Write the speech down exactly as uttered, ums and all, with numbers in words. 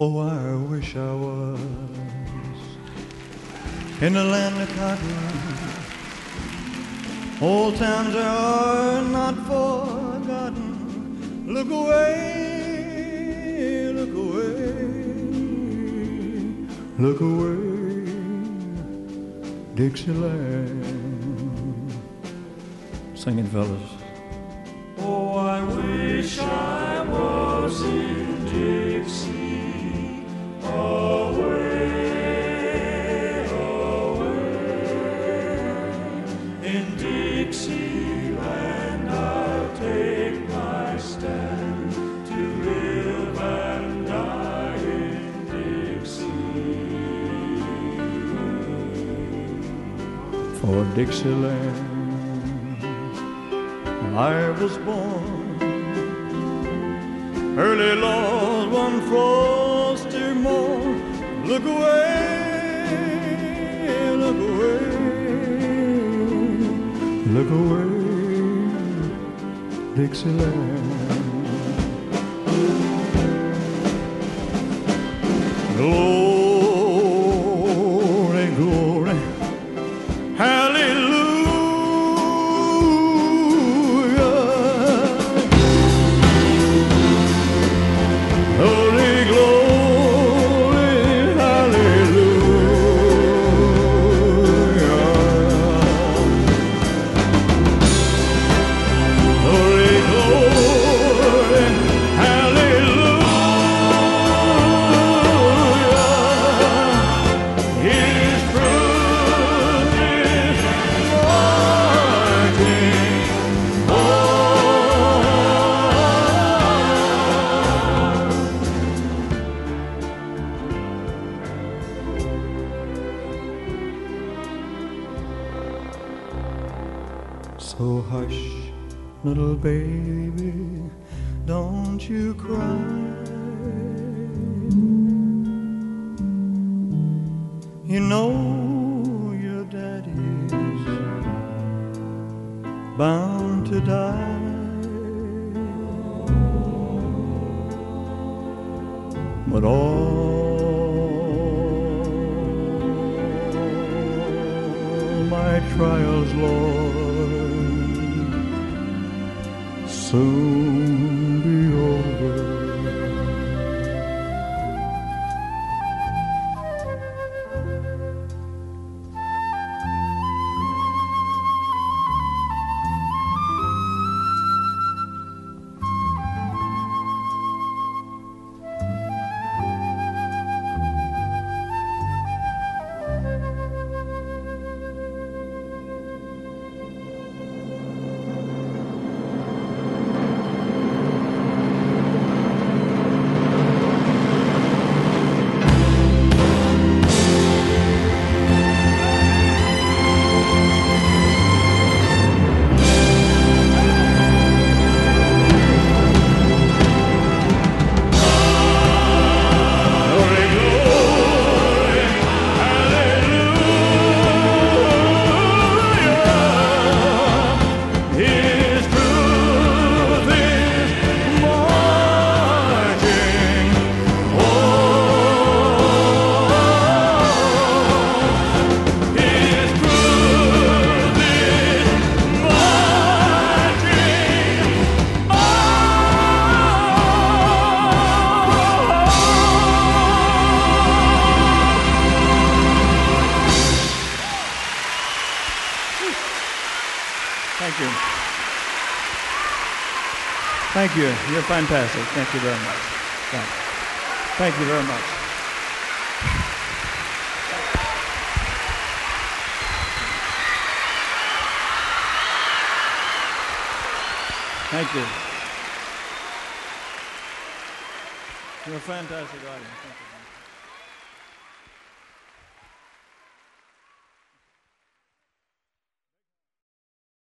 Oh, I wish I was in the land of cotton. Old times are not forgotten. Look away, look away, look away, Dixieland. Sing it, fellas. Oh, I wish I was in Dixie, away, away. In Dixieland I'll take my stand to live and die in Dixie. For Dixieland I was born, early Lord, one frosty morn. Look away, look away, look away, Dixieland. Glory, glory, hallelujah. So hush, little baby, don't you cry. You know your daddy's bound to die. But all my trials, Lord, soon be over. Thank you. Thank you. You're fantastic. Thank you very much. Thank you very much. Thank you. You're a fantastic audience. Thank you.